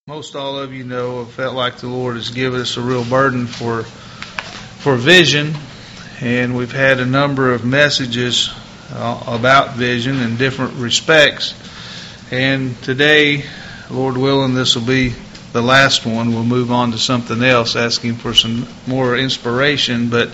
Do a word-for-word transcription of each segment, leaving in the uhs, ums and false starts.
Most all of you know, I felt like the Lord has given us a real burden for for vision, and we've had a number of messages uh, about vision in different respects. And today, Lord willing, this will be the last one. We'll move on to something else, asking for some more inspiration. But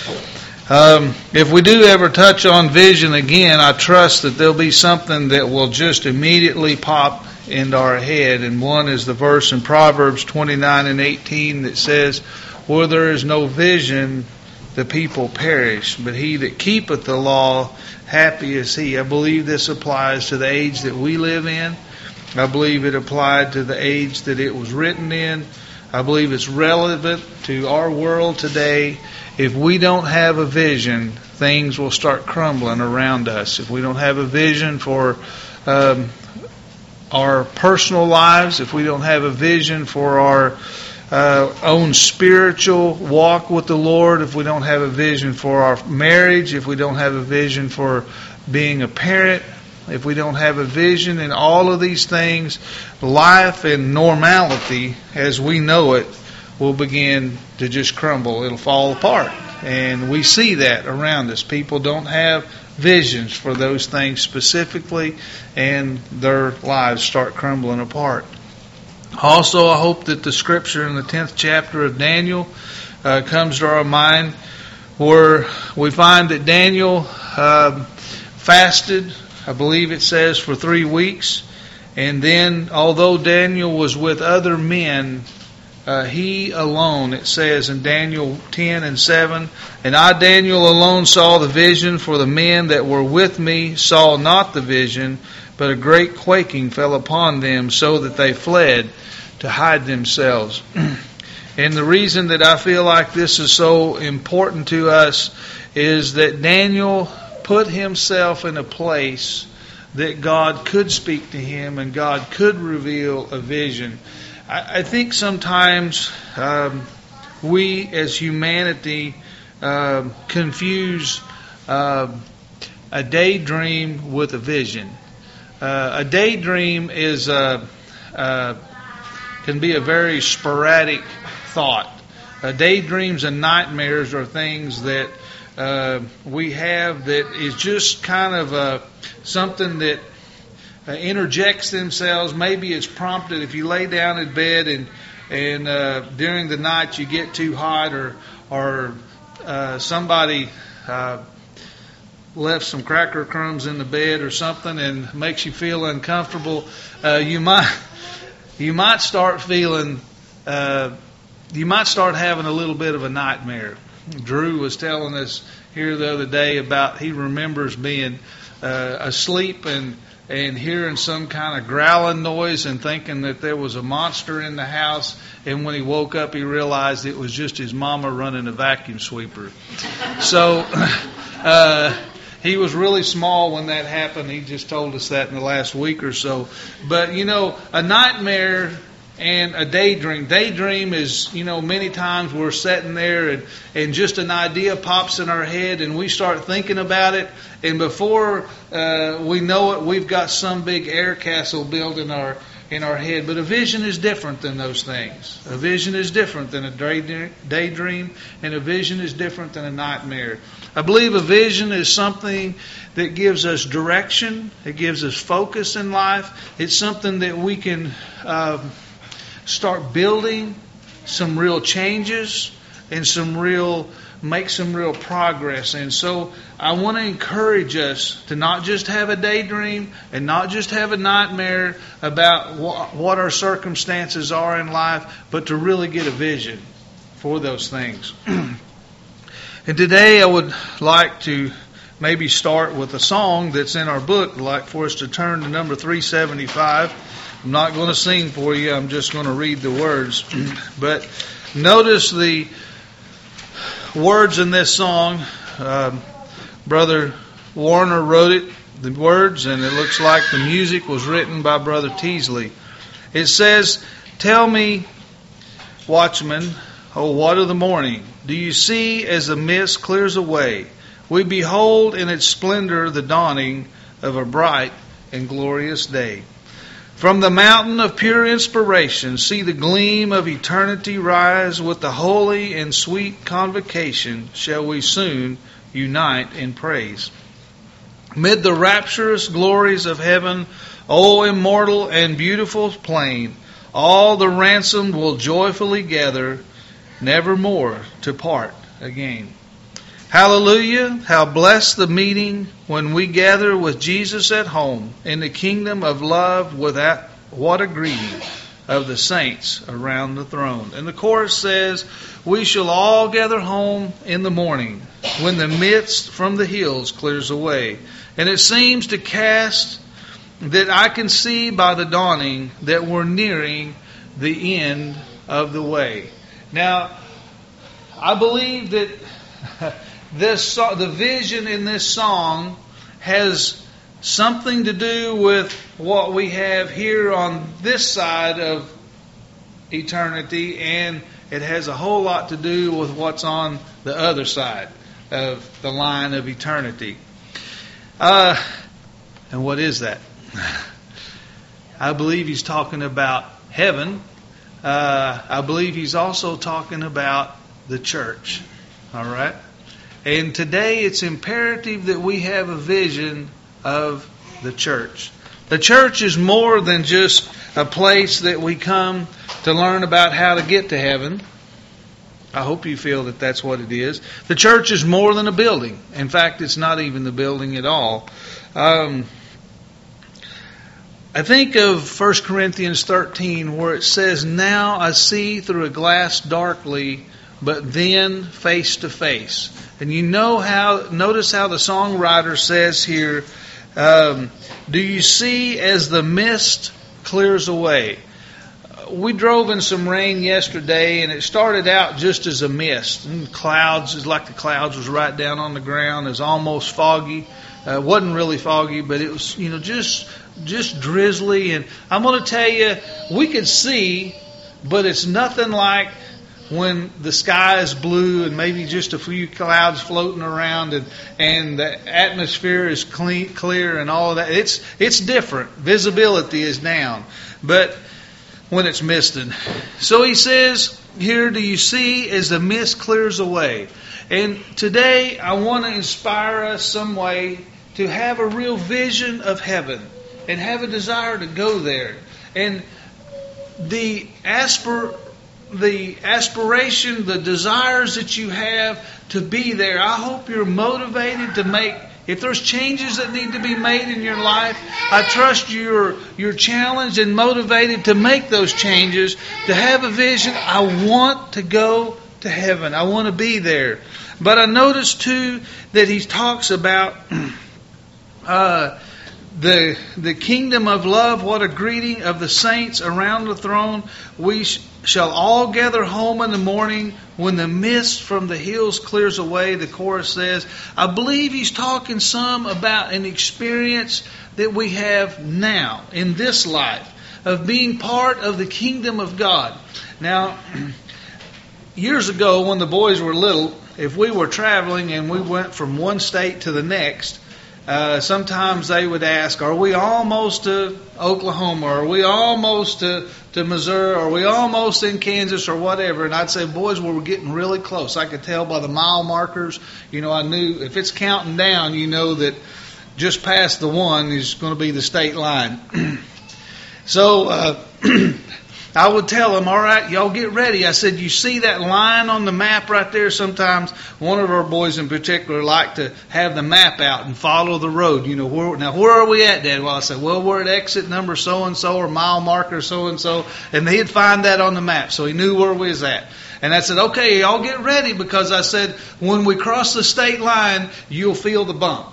um, if we do ever touch on vision again, I trust that there'll be something that will just immediately pop into our head. And one is the verse in Proverbs twenty-nine and eighteen that says, "Where there is no vision, the people perish, but he that keepeth the law, happy is he." I believe this applies to the age that we live in. I believe it applied to the age that it was written in. I believe it's relevant to our world today. If we don't have a vision, things will start crumbling around us. If we don't have a vision for um, our personal lives, if we don't have a vision for our uh, own spiritual walk with the Lord, if we don't have a vision for our marriage, if we don't have a vision for being a parent, if we don't have a vision in all of these things, life and normality as we know it will begin to just crumble. It'll fall apart. And we see that around us. People don't have visions for those things specifically, and their lives start crumbling apart. Also, I hope that the scripture in the tenth chapter of Daniel uh, comes to our mind, where we find that Daniel uh, fasted, I believe it says, for three weeks. And then, although Daniel was with other men, Uh, he alone, it says in Daniel ten and seven, "And I, Daniel, alone saw the vision, for the men that were with me saw not the vision, but a great quaking fell upon them, so that they fled to hide themselves." And the reason that I feel like this is so important to us is that Daniel put himself in a place that God could speak to him and God could reveal a vision. I think sometimes um, we as humanity uh, confuse uh, a daydream with a vision. Uh, a daydream is a, uh, can be a very sporadic thought. Uh, daydreams and nightmares are things that uh, we have that is just kind of uh, something that Uh, interjects themselves. Maybe it's prompted if you lay down in bed and and uh, during the night you get too hot, or or uh, somebody uh, left some cracker crumbs in the bed or something and makes you feel uncomfortable. Uh, you might you might start feeling uh, you might start having a little bit of a nightmare. Drew was telling us here the other day about he remembers being uh, asleep and and hearing some kind of growling noise and thinking that there was a monster in the house. And when he woke up, he realized it was just his mama running a vacuum sweeper. So uh, he was really small when that happened. He just told us that in the last week or so. But, you know, a nightmare and a daydream. Daydream is, you know, many times we're sitting there and, and just an idea pops in our head and we start thinking about it. And before uh, we know it, we've got some big air castle built in our in our head. But a vision is different than those things. A vision is different than a daydream, and a vision is different than a nightmare. I believe a vision is something that gives us direction. It gives us focus in life. It's something that we can uh, start building some real changes and some real make some real progress. And so I want to encourage us to not just have a daydream and not just have a nightmare about what our circumstances are in life, but to really get a vision for those things. And today I would like to maybe start with a song that's in our book. I'd like for us to turn to number three seventy-five. I'm not going to sing for you. I'm just going to read the words. But notice the words in this song. Uh, Brother Warner wrote it, the words, and it looks like the music was written by Brother Teasley. It says, "Tell me, watchman, oh, what of the morning? Do you see as the mist clears away? We behold in its splendor the dawning of a bright and glorious day. From the mountain of pure inspiration, see the gleam of eternity rise. With the holy and sweet convocation, shall we soon unite in praise. Mid the rapturous glories of heaven, O immortal and beautiful plain, all the ransomed will joyfully gather, never more to part again. Hallelujah! How blessed the meeting when we gather with Jesus at home in the kingdom of love. Without what a greeting of the saints around the throne. And the chorus says, we shall all gather home in the morning when the mist from the hills clears away. And it seems to cast that I can see by the dawning that we're nearing the end of the way. Now, I believe that this the vision in this song has something to do with what we have here on this side of eternity, and it has a whole lot to do with what's on the other side of the line of eternity. Uh, and what is that? I believe he's talking about heaven. Uh, I believe he's also talking about the church. All right? And today it's imperative that we have a vision of the church. The church is more than just a place that we come to learn about how to get to heaven. I hope you feel that that's what it is. The church is more than a building. In fact, it's not even the building at all. Um, I think of First Corinthians thirteen where it says, now I see through a glass darkly, but then face to face. And you know how, notice how the songwriter says here, um, do you see as the mist clears away? We drove in some rain yesterday, and it started out just as a mist. And clouds, it's like the clouds was right down on the ground. It was almost foggy. Uh, it wasn't really foggy, but it was, you know, just just drizzly. And I'm going to tell you, we could see, but it's nothing like when the sky is blue and maybe just a few clouds floating around, and, and the atmosphere is clean, clear and all of that. It's it's different. Visibility is down. But when it's misted. So he says here, do you see as the mist clears away? And today I want to inspire us some way to have a real vision of heaven and have a desire to go there. And the aspir the aspiration, the desires that you have to be there, I hope you're motivated to make. If there's changes that need to be made in your life, I trust you're, you're challenged and motivated to make those changes, to have a vision. I want to go to heaven. I want to be there. But I notice too that he talks about uh, the the kingdom of love. What a greeting of the saints around the throne. We sh- shall all gather home in the morning when the mist from the hills clears away. The chorus says, I believe he's talking some about an experience that we have now in this life of being part of the kingdom of God. Now, years ago when the boys were little, if we were traveling and we went from one state to the next, Uh, sometimes they would ask, are we almost to Oklahoma? Are we almost to, to Missouri? Are we almost in Kansas or whatever? And I'd say, boys, well, we're getting really close. I could tell by the mile markers. You know, I knew if it's counting down, you know that just past the one is going to be the state line. So uh, I would tell them, all right, y'all get ready. I said, you see that line on the map right there? Sometimes one of our boys in particular like to have the map out and follow the road. You know, where, now where are we at, Dad? Well, I said, well, we're at exit number so-and-so or mile marker so-and-so. And he'd find that on the map. So he knew where we was at. And I said, okay, y'all get ready, because I said, when we cross the state line, you'll feel the bump.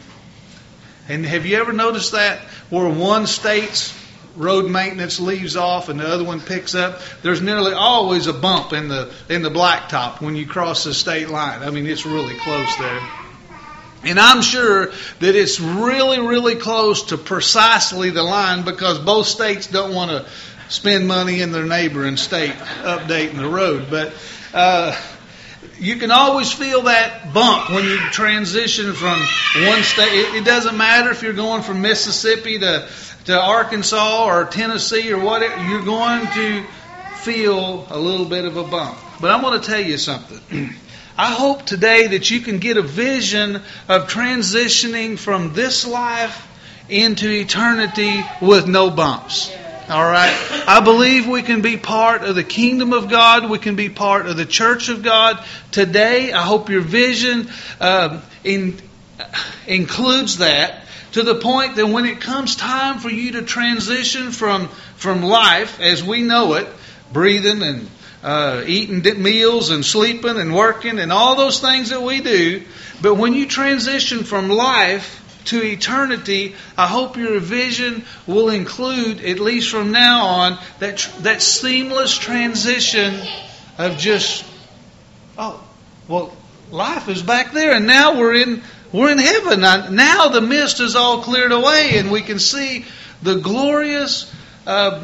And have you ever noticed that? Where one state's road maintenance leaves off and the other one picks up, there's nearly always a bump in the in the blacktop when you cross the state line. I mean, it's really close there. And I'm sure that it's really, really close to precisely the line, because both states don't want to spend money in their neighboring state updating the road. But uh, you can always feel that bump when you transition from one state. It, it doesn't matter if you're going from Mississippi to to Arkansas or Tennessee or whatever, you're going to feel a little bit of a bump. But I'm going to tell you something. I hope today that you can get a vision of transitioning from this life into eternity with no bumps. All right? I believe we can be part of the kingdom of God. We can be part of the church of God. Today, I hope your vision uh, in, includes that to the point that when it comes time for you to transition from, from life as we know it, breathing and Uh, eating meals and sleeping and working and all those things that we do. But when you transition from life to eternity, I hope your vision will include, at least from now on, that that seamless transition of just, oh, well, life is back there and now we're in we're in heaven. Now the mist is all cleared away and we can see the glorious uh,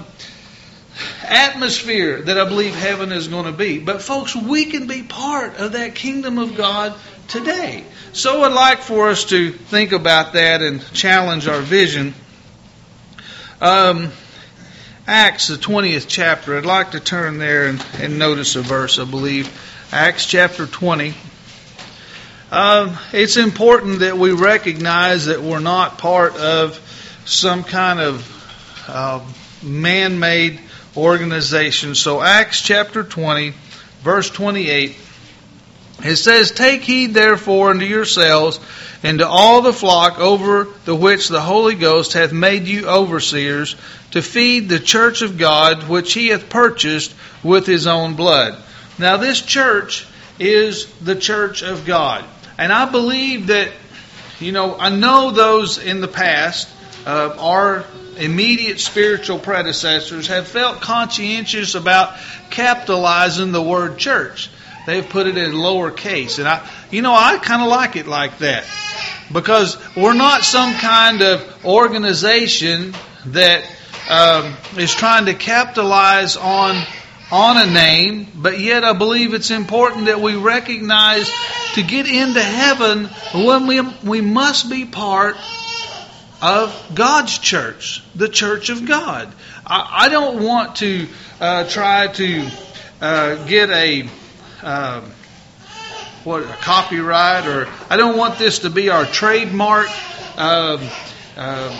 atmosphere that I believe heaven is going to be. But folks, we can be part of that kingdom of God today. So I'd like for us to think about that and challenge our vision. Um, Acts, the twentieth chapter. I'd like to turn there and, and notice a verse, I believe. Acts chapter twenty. Um, it's important that we recognize that we're not part of some kind of uh, man-made organization. So Acts chapter twenty, verse twenty-eight, it says, "Take heed therefore unto yourselves and to all the flock over the which the Holy Ghost hath made you overseers, to feed the church of God, which he hath purchased with his own blood." Now this church is the church of God. And I believe that, you know, I know those in the past, uh, our immediate spiritual predecessors have felt conscientious about capitalizing the word church. They've put it in lowercase. And I, you know, I kind of like it like that. Because we're not some kind of organization that um, is trying to capitalize on on a name, but yet I believe it's important that we recognize to get into heaven when we we must be part of God's church, the church of God. I, I don't want to uh, try to uh, get a uh, what a copyright, or I don't want this to be our trademark uh, uh,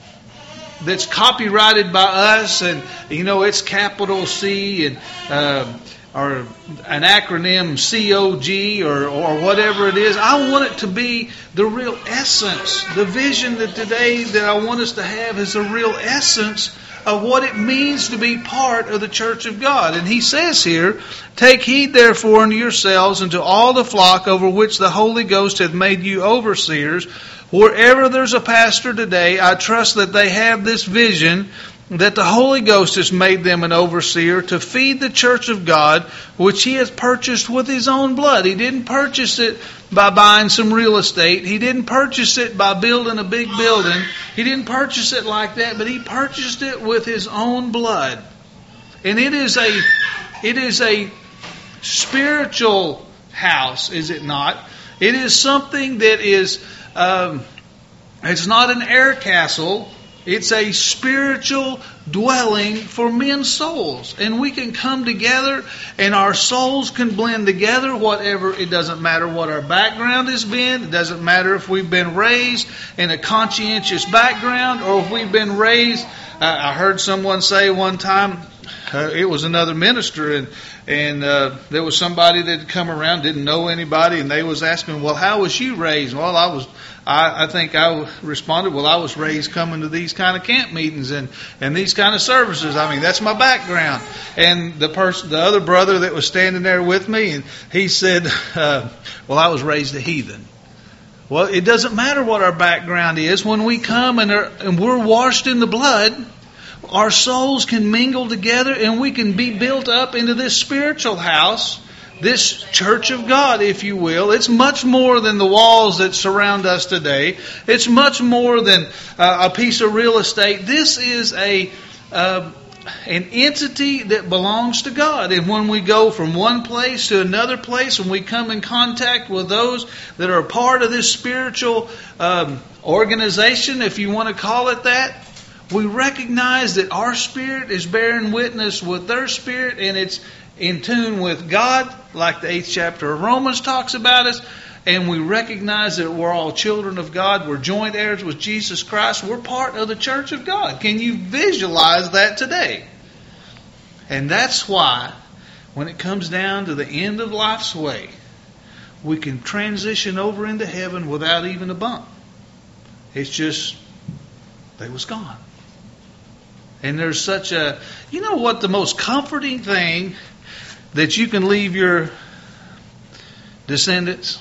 that's copyrighted by us, and you know it's capital C and uh, or an acronym C O G or or whatever it is. I want it to be the real essence. The vision that today that I want us to have is the real essence of what it means to be part of the church of God. And he says here, "Take heed therefore unto yourselves and to all the flock over which the Holy Ghost hath made you overseers." Wherever there's a pastor today, I trust that they have this vision that the Holy Ghost has made them an overseer to feed the church of God, which he has purchased with his own blood. He didn't purchase it by buying some real estate. He didn't purchase it by building a big building. He didn't purchase it like that, but he purchased it with his own blood. And it is a, it is a spiritual house, is it not? It is something that is, um, it's not an air castle. It's a spiritual dwelling for men's souls. And we can come together and our souls can blend together, whatever. It doesn't matter what our background has been. It doesn't matter if we've been raised in a conscientious background or if we've been raised. Uh, I heard someone say one time, uh, it was another minister, and and uh, there was somebody that had come around, didn't know anybody, and they was asking, "Well, how was you raised?" Well, I was, I, I think I responded, "Well, I was raised coming to these kind of camp meetings and, and these kind of services. I mean, that's my background." And the person, the other brother that was standing there with me, and he said, uh, "Well, I was raised a heathen." Well, it doesn't matter what our background is. When we come and, are, and we're washed in the blood, our souls can mingle together and we can be built up into this spiritual house, this church of God, if you will. It's much more than the walls that surround us today. It's much more than uh, a piece of real estate. This is a uh, an entity that belongs to God. And when we go from one place to another place, when we come in contact with those that are a part of this spiritual um, organization, if you want to call it that, We recognize that our spirit is bearing witness with their spirit, and it's in tune with God, like the eighth chapter of Romans talks about us. And we recognize that we're all children of God. We're joint heirs with Jesus Christ. We're part of the church of God. Can you visualize that today? And that's why, when it comes down to the end of life's way, we can transition over into heaven without even a bump. It's just, they was gone. And there's such a, you know what the most comforting thing that you can leave your descendants?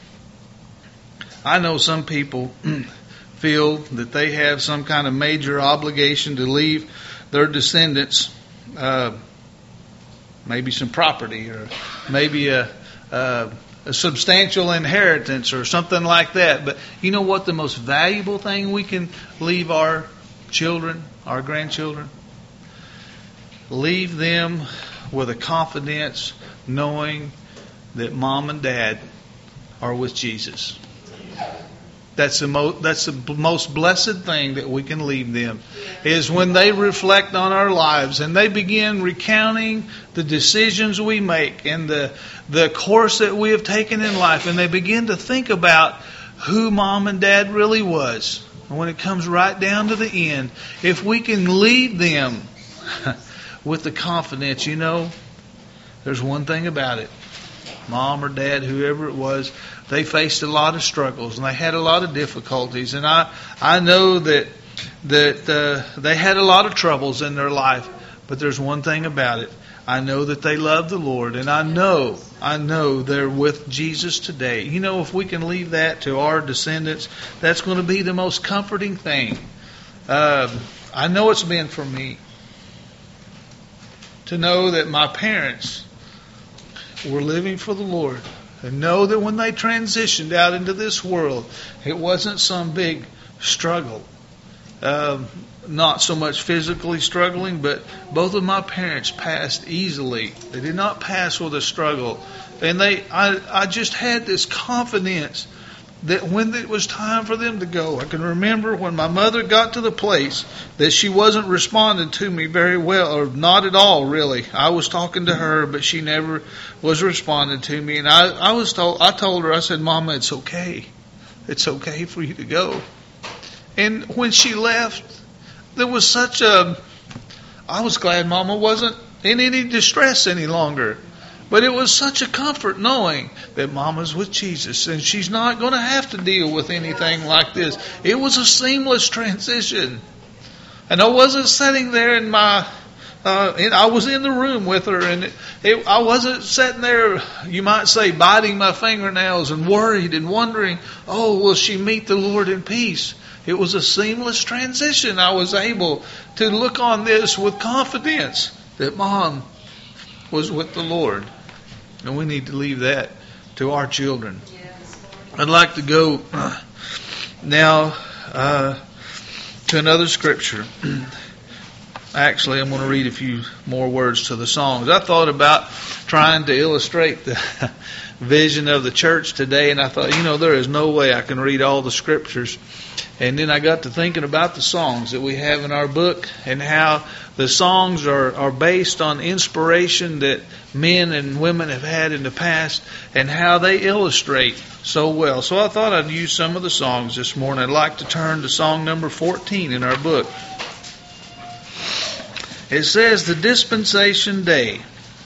I know some people feel that they have some kind of major obligation to leave their descendants uh, maybe some property, or maybe a, a, a substantial inheritance or something like that. But you know what the most valuable thing we can leave our children, our grandchildren? Leave them with a confidence knowing that mom and dad are with Jesus. That's the most, that's the most blessed thing that we can leave them, is when they reflect on our lives and they begin recounting the decisions we make and the the course that we have taken in life, and they begin to think about who mom and dad really was. And when it comes right down to the end, if we can leave them with the confidence, you know, there's one thing about it. Mom or dad, whoever it was, they faced a lot of struggles and they had a lot of difficulties. And I, I know that that uh, they had a lot of troubles in their life. But there's one thing about it. I know that they love the Lord, and I know, I know they're with Jesus today. You know, if we can leave that to our descendants, that's going to be the most comforting thing. Uh, I know it's been for me to know that my parents were living for the Lord, and know that when they transitioned out into this world, it wasn't some big struggle. Um, not so much physically struggling, but both of my parents passed easily. They did not pass with a struggle. And they, I, I just had this confidence that when it was time for them to go, I can remember when my mother got to the place that she wasn't responding to me very well, or not at all, really. I was talking to her, but she never was responding to me. And I, I was told, I told her, I said, Mama, it's okay. It's okay for you to go. And when she left, there was such a, I was glad Mama wasn't in any distress any longer. But it was such a comfort knowing that Mama's with Jesus and she's not going to have to deal with anything like this. It was a seamless transition. And I wasn't sitting there in my, uh, and I was in the room with her, and it, it, I wasn't sitting there, you might say, biting my fingernails and worried and wondering, oh, will she meet the Lord in peace? It was a seamless transition. I was able to look on this with confidence that Mom was with the Lord. And we need to leave that to our children. I'd like to go now uh, to another scripture. Actually, I'm going to read a few more words to the songs. I thought about trying to illustrate the vision of the church today, and I thought, you know, there is no way I can read all the scriptures. And then I got to thinking about the songs that we have in our book, and how the songs are, are based on inspiration that men and women have had in the past, and how they illustrate so well. So I thought I'd use some of the songs this morning. I'd like to turn to song number fourteen in our book. It says, The Dispensation Day.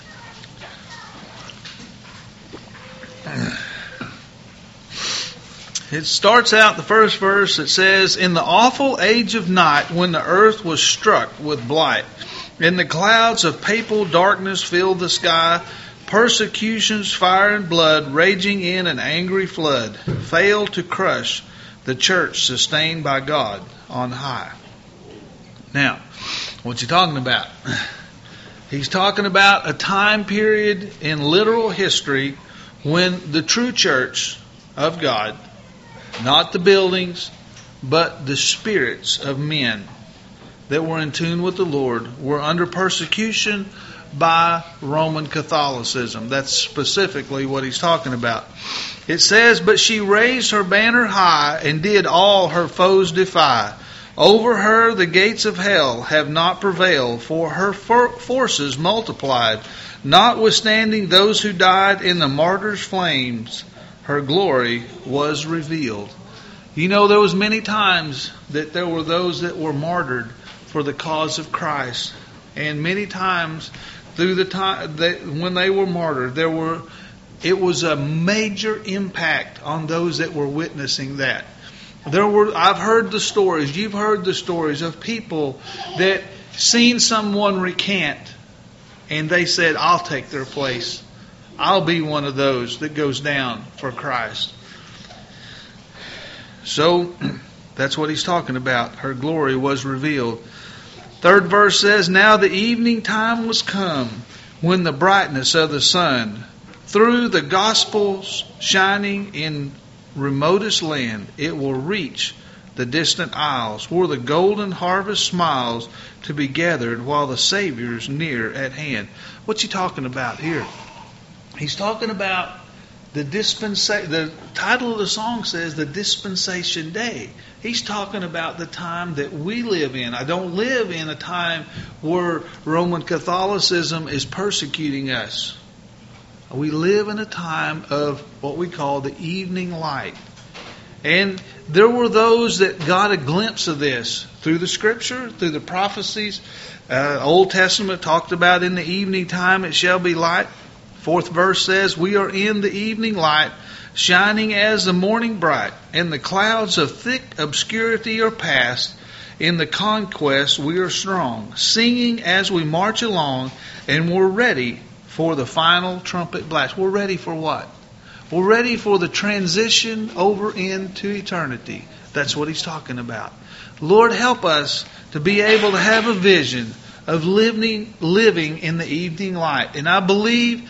It starts out, the first verse, it says, In the awful age of night, when the earth was struck with blight, and the clouds of papal darkness filled the sky, persecutions, fire, and blood, raging in an angry flood, failed to crush the church sustained by God on high. Now, what's he talking about? He's talking about a time period in literal history when the true church of God, not the buildings, but the spirits of men that were in tune with the Lord, were under persecution by Roman Catholicism. That's specifically what he's talking about. It says, But she raised her banner high and did all her foes defy. Over her the gates of hell have not prevailed, for her for- forces multiplied. Notwithstanding those who died in the martyrs' flames, her glory was revealed. You know, there was many times that there were those that were martyred for the cause of Christ. And many times through the time that when they were martyred, there were it was a major impact on those that were witnessing that. There were I've heard the stories, you've heard the stories of people that seen someone recant and they said, I'll take their place. I'll be one of those that goes down for Christ. So that's what he's talking about. Her glory was revealed. Third verse says, now the evening time was come, when the brightness of the sun, through the gospel's shining in remotest land, it will reach the distant isles, where the golden harvest smiles to be gathered while the Savior's near at hand. What's he talking about here? He's talking about the dispensation. The title of the song says the dispensation day. He's talking about the time that we live in. I don't live in a time where Roman Catholicism is persecuting us. We live in a time of what we call the evening light. And there were those that got a glimpse of this through the Scripture, through the prophecies. Uh, Old Testament talked about in the evening time it shall be light. Fourth verse says, we are in the evening light, shining as the morning bright, and the clouds of thick obscurity are past. In the conquest we are strong, singing as we march along, and we're ready for the final trumpet blast. We're ready for what? We're ready for the transition over into eternity. That's what he's talking about. Lord, help us to be able to have a vision of living, living in the evening light. And I believe,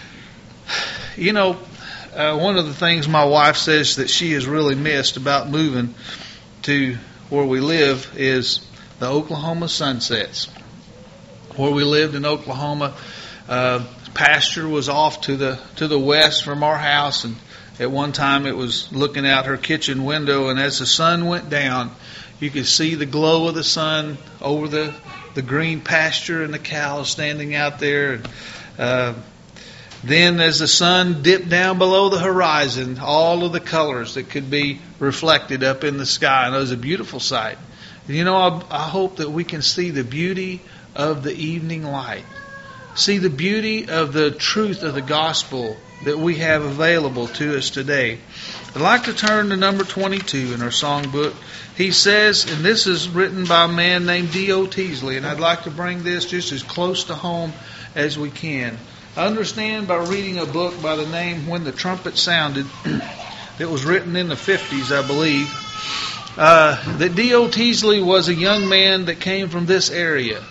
you know, uh, one of the things my wife says that she has really missed about moving to where we live is the Oklahoma sunsets. Where we lived in Oklahoma, uh, pasture was off to the to the west from our house, and at one time it was looking out her kitchen window, and as the sun went down, you could see the glow of the sun over the, the green pasture and the cows standing out there. And, uh, then as the sun dipped down below the horizon, all of the colors that could be reflected up in the sky, and it was a beautiful sight. And, you know, I, I hope that we can see the beauty of the evening light. See the beauty of the truth of the gospel that we have available to us today. I'd like to turn to number twenty-two in our songbook. He says, and this is written by a man named D O Teasley, and I'd like to bring this just as close to home as we can. I understand by reading a book by the name When the Trumpet Sounded, that was written in the fifties, I believe, uh, that D O Teasley was a young man that came from this area.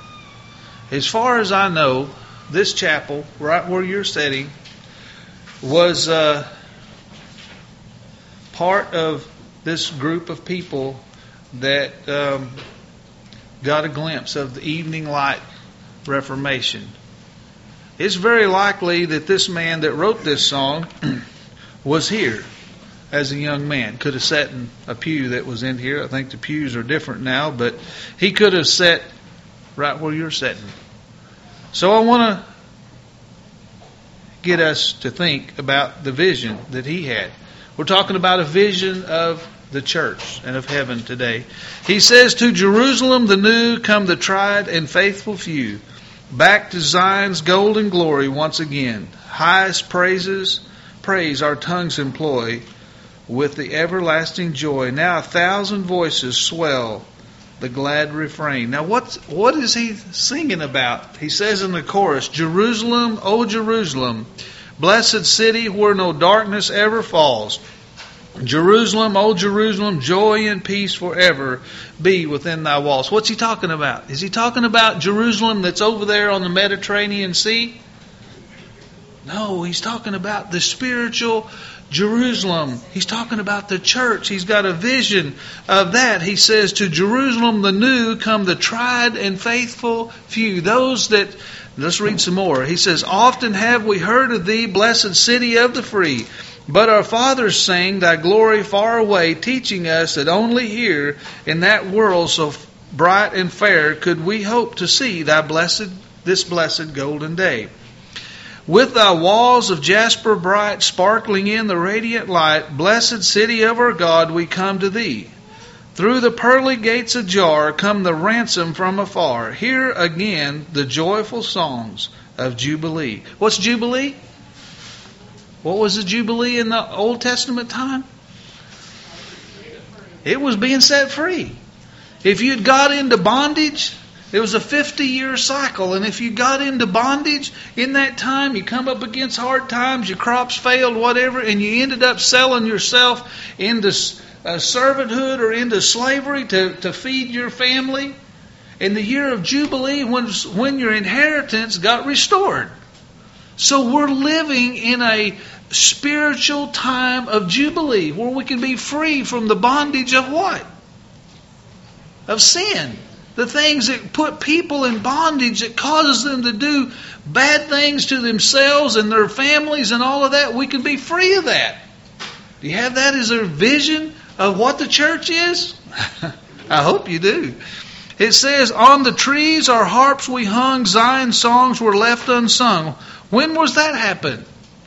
As far as I know, this chapel, right where you're sitting, was uh, part of this group of people that um, got a glimpse of the evening light Reformation. It's very likely that this man that wrote this song was here as a young man. Could have sat in a pew that was in here. I think the pews are different now, but he could have sat right where you're sitting. So I want to get us to think about the vision that he had. We're talking about a vision of the church and of heaven today. He says, to Jerusalem the new come the tried and faithful few, back to Zion's golden glory once again. Highest praises, praise our tongues employ, with the everlasting joy. Now a thousand voices swell the glad refrain. Now what, what is he singing about? He says in the chorus, Jerusalem, O Jerusalem, blessed city where no darkness ever falls. Jerusalem, O Jerusalem, joy and peace forever be within thy walls. What's he talking about? Is he talking about Jerusalem that's over there on the Mediterranean Sea? No, he's talking about the spiritual Jerusalem. He's talking about the church. He's got a vision of that. He says, to Jerusalem the new come the tried and faithful few. Those that, let's read some more. He says, often have we heard of thee, blessed city of the free. But our fathers sang thy glory far away, teaching us that only here in that world so bright and fair could we hope to see thy blessed, this blessed golden day. With thy walls of jasper bright, sparkling in the radiant light, blessed city of our God, we come to thee. Through the pearly gates ajar come the ransom from afar. Hear again the joyful songs of Jubilee. What's Jubilee? What was the Jubilee in the Old Testament time? It was being set free. If you'd got into bondage, it was a fifty-year cycle. And if you got into bondage in that time, you come up against hard times, your crops failed, whatever, and you ended up selling yourself into uh, servanthood or into slavery to, to feed your family. In the year of Jubilee, when, when your inheritance got restored. So we're living in a spiritual time of Jubilee where we can be free from the bondage of what? Of sin. The things that put people in bondage, that causes them to do bad things to themselves and their families and all of that. We can be free of that. Do you have that as a vision of what the church is? I hope you do. It says, on the trees our harps we hung, Zion's songs were left unsung. When was that happen?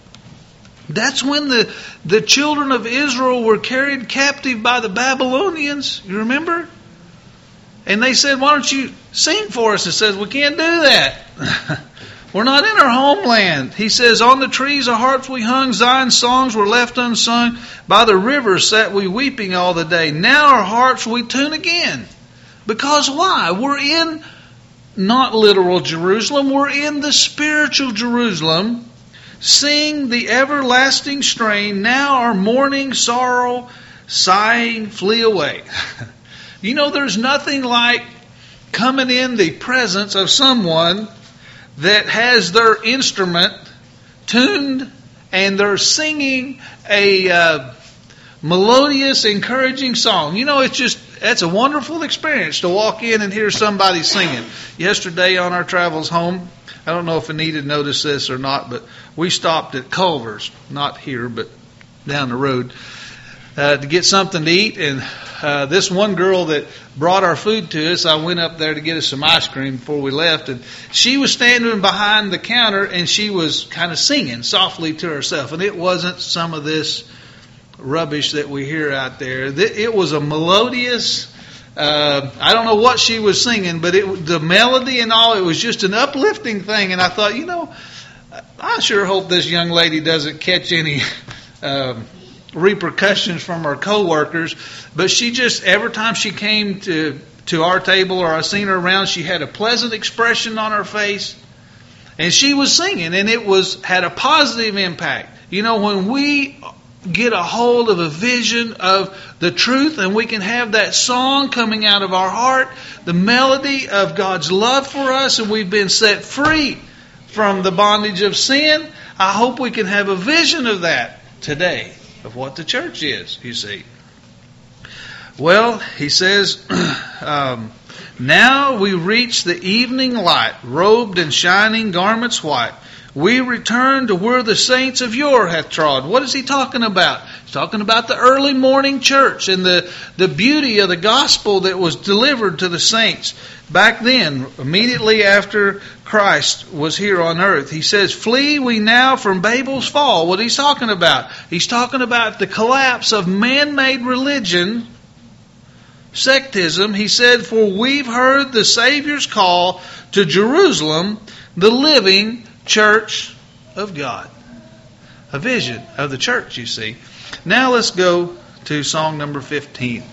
That's when the, the children of Israel were carried captive by the Babylonians. You remember? And they said, why don't you sing for us? It says, we can't do that. We're not in our homeland. He says, on the trees our harps we hung, Zion's songs were left unsung. By the rivers sat we weeping all the day. Now our harps we tune again. Because why? We're in not literal Jerusalem. We're in the spiritual Jerusalem. Sing the everlasting strain. Now our mourning, sorrow, sighing flee away. You know, there's nothing like coming in the presence of someone that has their instrument tuned and they're singing a uh, melodious, encouraging song. You know, it's just, that's a wonderful experience to walk in and hear somebody singing. Yesterday on our travels home, I don't know if Anita noticed this or not, but we stopped at Culver's, not here, but down the road, uh, to get something to eat. And uh, this one girl that brought our food to us, I went up there to get us some ice cream before we left, and she was standing behind the counter and she was kind of singing softly to herself. And it wasn't some of this rubbish that we hear out there. It was a melodious, uh, I don't know what she was singing, but it, the melody and all, it was just an uplifting thing. And I thought, you know, I sure hope this young lady doesn't catch any um, repercussions from her coworkers. But she just, every time she came to, to our table or I seen her around, she had a pleasant expression on her face. And she was singing, and it was had a positive impact. You know, when we get a hold of a vision of the truth and we can have that song coming out of our heart, the melody of God's love for us, and we've been set free from the bondage of sin, I hope we can have a vision of that today, of what the church is, you see. Well, he says, um, now we reach the evening light, robed in shining garments white. We return to where the saints of yore hath trod. What is he talking about? He's talking about the early morning church and the, the beauty of the gospel that was delivered to the saints back then, immediately after Christ was here on earth. He says, flee we now from Babel's fall. What he's talking about? He's talking about the collapse of man-made religion, sectism. He said, for we've heard the Savior's call to Jerusalem, the living church of God. A vision of the church, you see. Now let's go to song number fifteen.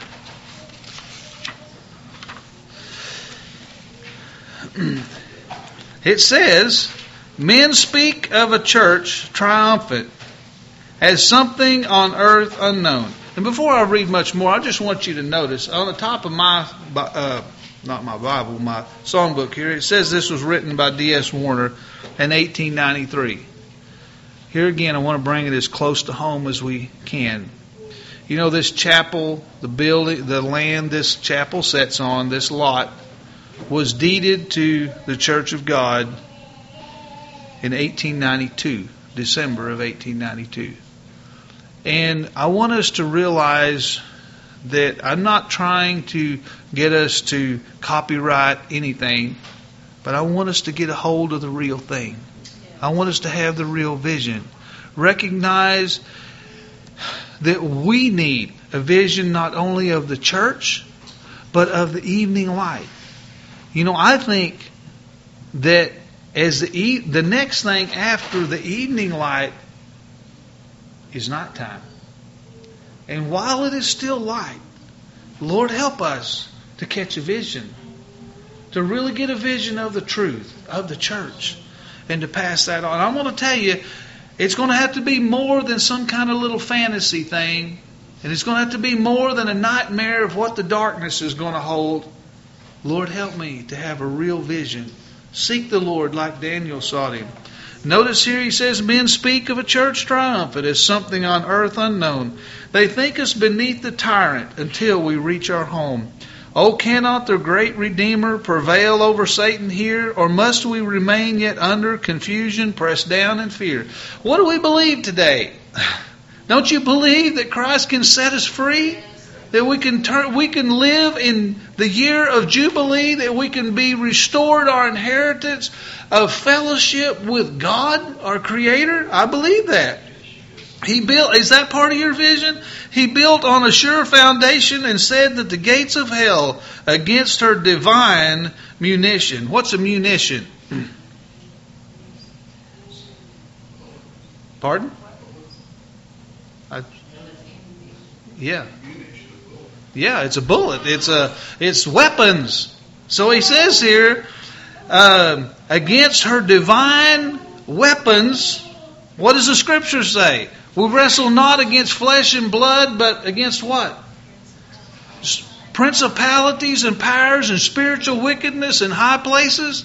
It says, men speak of a church triumphant as something on earth unknown. And before I read much more, I just want you to notice on the top of my uh, not my Bible, my songbook here, it says this was written by D S Warner in eighteen ninety-three. Here again, I want to bring it as close to home as we can. You know, this chapel, the building, the land this chapel sits on, this lot, was deeded to the Church of God in eighteen ninety-two, December of eighteen ninety-two. And I want us to realize that I'm not trying to get us to copyright anything, but I want us to get a hold of the real thing. I want us to have the real vision. Recognize that we need a vision not only of the church, but of the evening light. You know, I think that as the e- the next thing after the evening light is nighttime. And while it is still light, Lord, help us to catch a vision, to really get a vision of the truth, of the church, and to pass that on. I'm going to tell you, it's going to have to be more than some kind of little fantasy thing. And it's going to have to be more than a nightmare of what the darkness is going to hold. Lord, help me to have a real vision. Seek the Lord like Daniel sought Him. Notice here he says, men speak of a church triumphant as something on earth unknown. They think us beneath the tyrant until we reach our home. Oh, cannot the great Redeemer prevail over Satan here? Or must we remain yet under confusion, pressed down in fear? What do we believe today? Don't you believe that Christ can set us free? That we can turn, we can live in the year of Jubilee, that we can be restored our inheritance of fellowship with God, our Creator? I believe that. He built, is that part of your vision? He built on a sure foundation and said that the gates of hell against her divine munition. What's a munition? Pardon? I, yeah. Yeah, it's a bullet. It's a it's weapons. So he says here, uh, against her divine weapons, what does the Scripture say? We wrestle not against flesh and blood, but against what? Principalities and powers and spiritual wickedness in high places.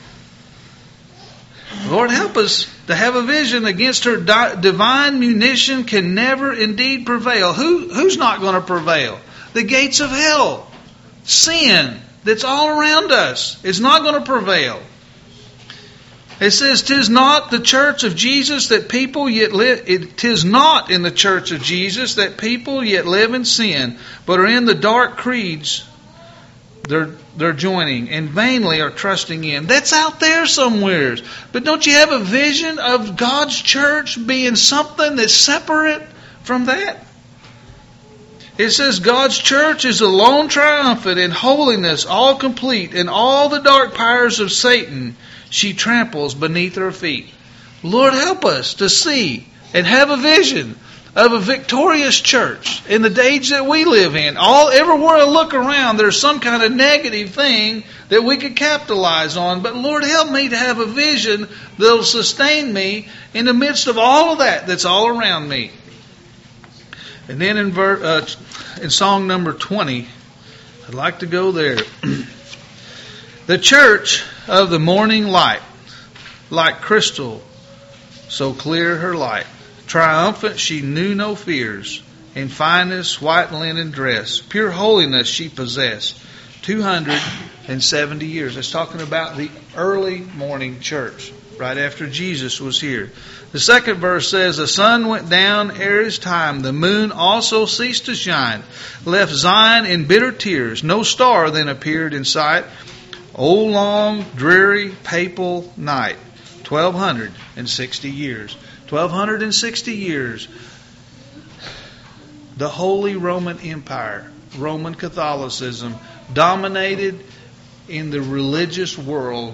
Lord, help us to have a vision. Against her di- divine munition can never indeed prevail. Who who's not going to prevail? The gates of hell. Sin that's all around us is not going to prevail. It says, "'Tis not the church of Jesus that people yet live. It, 'tis not in the church of Jesus that people yet live in sin, but are in the dark creeds they're they're joining and vainly are trusting in." That's out there somewhere. But don't you have a vision of God's church being something that's separate from that? It says God's church is alone triumphant in holiness, all complete, and all the dark powers of Satan she tramples beneath her feet. Lord, help us to see and have a vision of a victorious church in the age that we live in. All everywhere I look around, there's some kind of negative thing that we could capitalize on. But Lord, help me to have a vision that'll sustain me in the midst of all of that that's all around me. And then in, ver, uh, in song number twenty, I'd like to go there. The church of the morning light, like crystal, so clear her light. Triumphant, she knew no fears. In finest white linen dress, pure holiness she possessed. Two hundred and seventy years. It's talking about the early morning church, right after Jesus was here. The second verse says, the sun went down ere his time. The moon also ceased to shine. Left Zion in bitter tears. No star then appeared in sight. O long, dreary, papal night. Twelve hundred and sixty years. Twelve hundred and sixty years. The Holy Roman Empire, Roman Catholicism, dominated in the religious world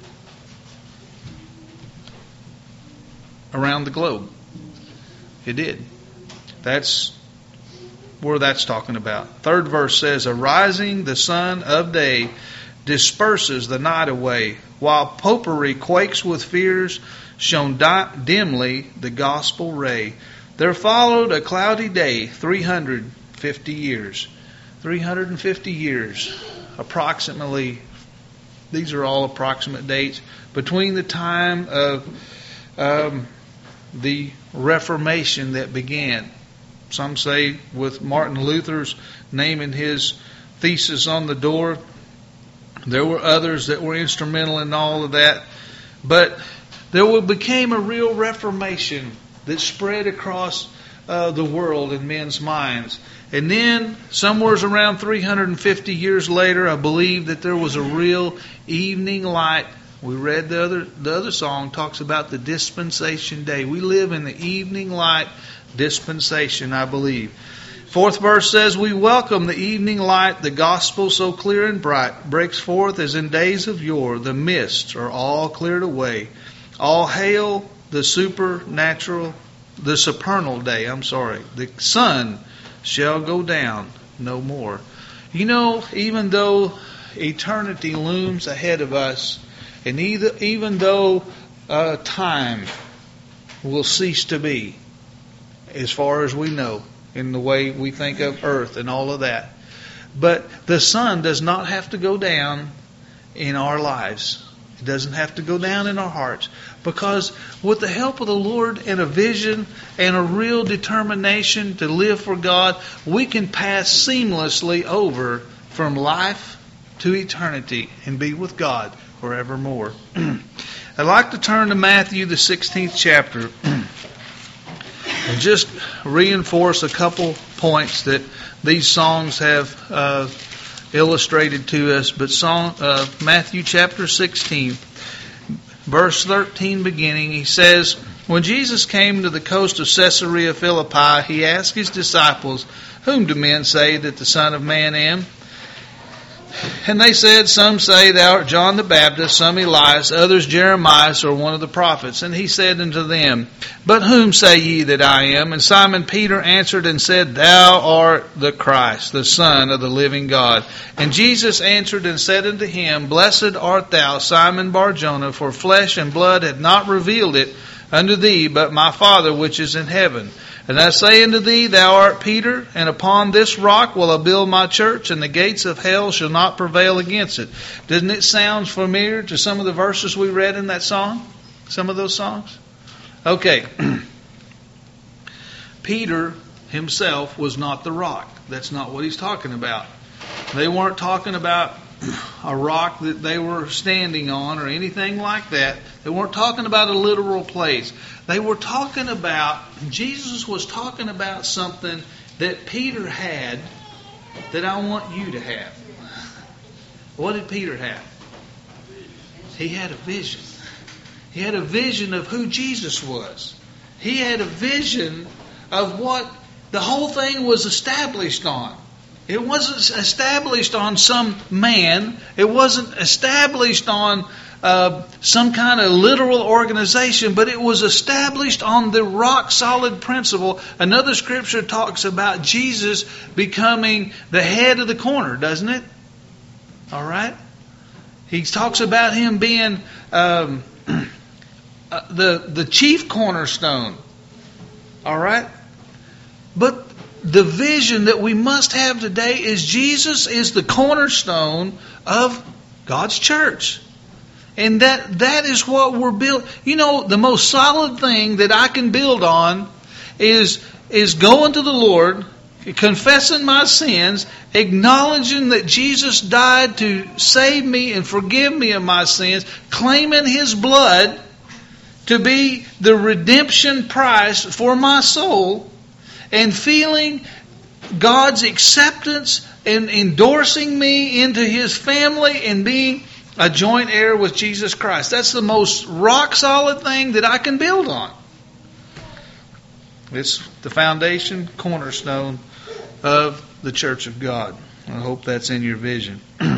around the globe. It did. That's where that's talking about. Third verse says, arising the sun of day disperses the night away, while popery quakes with fears, shone di- dimly the gospel ray. There followed a cloudy day, three hundred fifty years. three hundred fifty years, approximately. These are all approximate dates between the time of um, the Reformation that began. Some say with Martin Luther's naming his thesis on the door. There were others that were instrumental in all of that. But there became a real Reformation that spread across uh, the world in men's minds. And then, somewhere around three hundred fifty years later, I believe that there was a real evening light. We read the other the other song talks about the dispensation day. We live in the evening light dispensation, I believe. Fourth verse says, we welcome the evening light, the gospel so clear and bright, breaks forth as in days of yore. The mists are all cleared away. All hail the supernatural, the supernal day, I'm sorry. The sun shall go down no more. You know, even though eternity looms ahead of us, and either, even though uh, time will cease to be, as far as we know, in the way we think of earth and all of that, but the sun does not have to go down in our lives. It doesn't have to go down in our hearts, because with the help of the Lord and a vision and a real determination to live for God, we can pass seamlessly over from life to eternity and be with God forevermore. I'd like to turn to Matthew, the sixteenth chapter, and just reinforce a couple points that these songs have uh, illustrated to us. But song, uh, Matthew chapter sixteen, verse thirteen beginning, he says, when Jesus came to the coast of Caesarea Philippi, he asked his disciples, whom do men say that the Son of Man am? And they said, some say thou art John the Baptist, some Elias, others Jeremiah or one of the prophets. And he said unto them, but whom say ye that I am? And Simon Peter answered and said, thou art the Christ, the Son of the living God. And Jesus answered and said unto him, blessed art thou, Simon Bar-Jonah, for flesh and blood had not revealed it unto thee, but my Father which is in heaven. And I say unto thee, thou art Peter, and upon this rock will I build my church, and the gates of hell shall not prevail against it. Doesn't it sound familiar to some of the verses we read in that song? Some of those songs? Okay. Peter himself was not the rock. That's not what he's talking about. They weren't talking about a rock that they were standing on or anything like that. They weren't talking about a literal place. They were talking about, Jesus was talking about something that Peter had that I want you to have. What did Peter have? He had a vision. He had a vision of who Jesus was. He had a vision of what the whole thing was established on. It wasn't established on some man. It wasn't established on uh, some kind of literal organization, but it was established on the rock-solid principle. Another scripture talks about Jesus becoming the head of the corner, doesn't it? All right? He talks about him being um, uh, the, the chief cornerstone. All right? But the vision that we must have today is Jesus is the cornerstone of God's church. And that that is what we're built. You know, the most solid thing that I can build on is, is going to the Lord, confessing my sins, acknowledging that Jesus died to save me and forgive me of my sins, claiming His blood to be the redemption price for my soul, and feeling God's acceptance and endorsing me into His family and being a joint heir with Jesus Christ. That's the most rock solid thing that I can build on. It's the foundation, cornerstone of the church of God. I hope that's in your vision.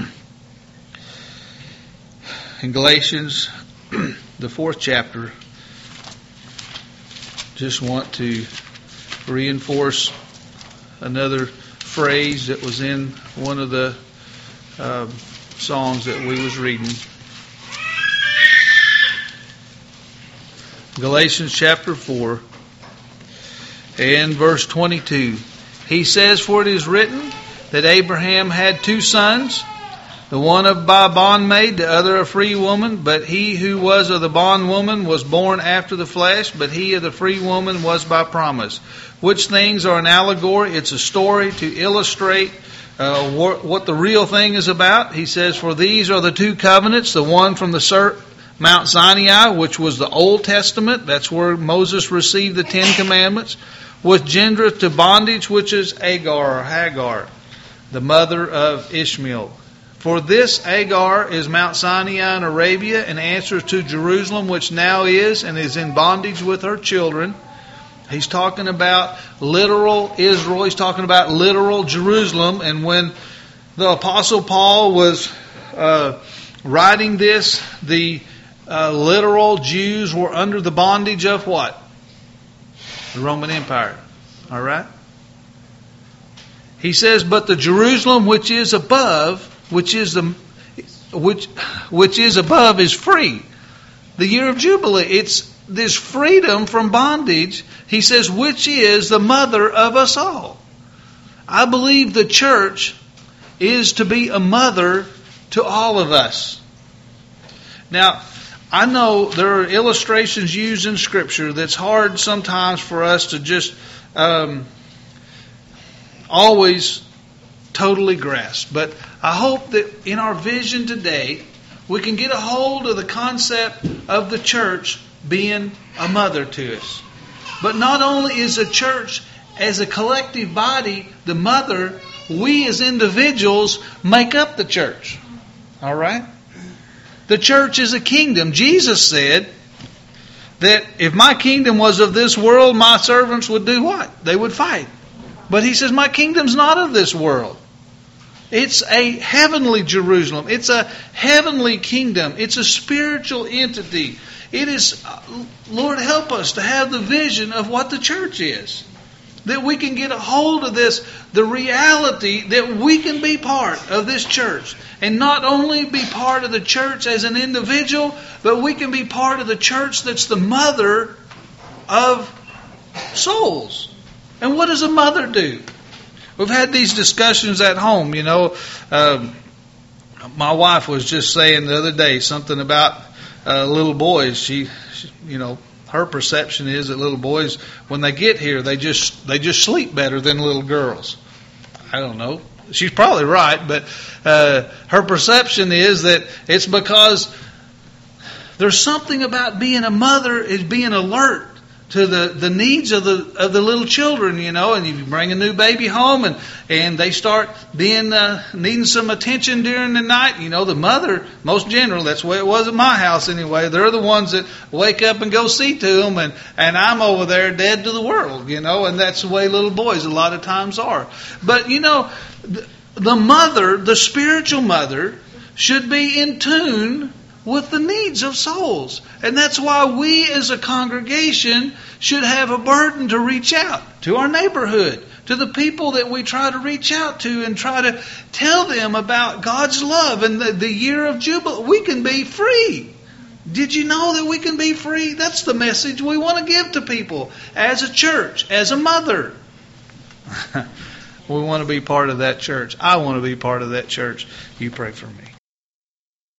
In Galatians, the fourth chapter, just want to reinforce another phrase that was in one of the uh, songs that we was reading. Galatians chapter four and verse twenty-two. He says, for it is written that Abraham had two sons, the one of by bondmaid, the other a free woman. But he who was of the bondwoman was born after the flesh, but he of the free woman was by promise. Which things are an allegory? It's a story to illustrate uh, what, what the real thing is about. He says, for these are the two covenants, the one from the Mount Sinai, which was the Old Testament. That's where Moses received the Ten Commandments. which gendereth to bondage, which is Agar or Hagar, the mother of Ishmael. For this Agar is Mount Sinai in Arabia, and answers to Jerusalem, which now is, and is in bondage with her children. He's talking about literal Israel. He's talking about literal Jerusalem. And when the Apostle Paul was uh, writing this, the uh, literal Jews were under the bondage of what? The Roman Empire. All right? He says, but the Jerusalem which is above, which is the which which is above is free. The year of Jubilee. It's this freedom from bondage. He says, which is the mother of us all. I believe the church is to be a mother to all of us. Now, I know there are illustrations used in Scripture that's hard sometimes for us to just um, always totally grasp. But I hope that in our vision today, we can get a hold of the concept of the church being a mother to us. But not only is the church as a collective body the mother, we as individuals make up the church. All right? The church is a kingdom. Jesus said that if my kingdom was of this world, my servants would do what? They would fight. But He says, my kingdom's not of this world. It's a heavenly Jerusalem. It's a heavenly kingdom. It's a spiritual entity. It is, Lord, help us to have the vision of what the church is. That we can get a hold of this, the reality that we can be part of this church. And not only be part of the church as an individual, but we can be part of the church that's the mother of souls. And what does a mother do? We've had these discussions at home, you know. Um, my wife was just saying the other day something about uh, little boys. She, she, you know, her perception is that little boys, when they get here, they just they just sleep better than little girls. I don't know. She's probably right, but uh, her perception is that it's because there's something about being a mother is being alert to the, the needs of the of the little children, you know. And you bring a new baby home, and, and they start being uh, needing some attention during the night. You know, the mother, most general, that's the way it was at my house anyway. They're the ones that wake up and go see to them, and, and I'm over there dead to the world, you know. And that's the way little boys a lot of times are. But, you know, the, the mother, the spiritual mother, should be in tune with the needs of souls. And that's why we as a congregation should have a burden to reach out to our neighborhood, to the people that we try to reach out to and try to tell them about God's love and the, the year of Jubilee. We can be free. Did you know that we can be free? That's the message we want to give to people as a church, as a mother. We want to be part of that church. I want to be part of that church. You pray for me.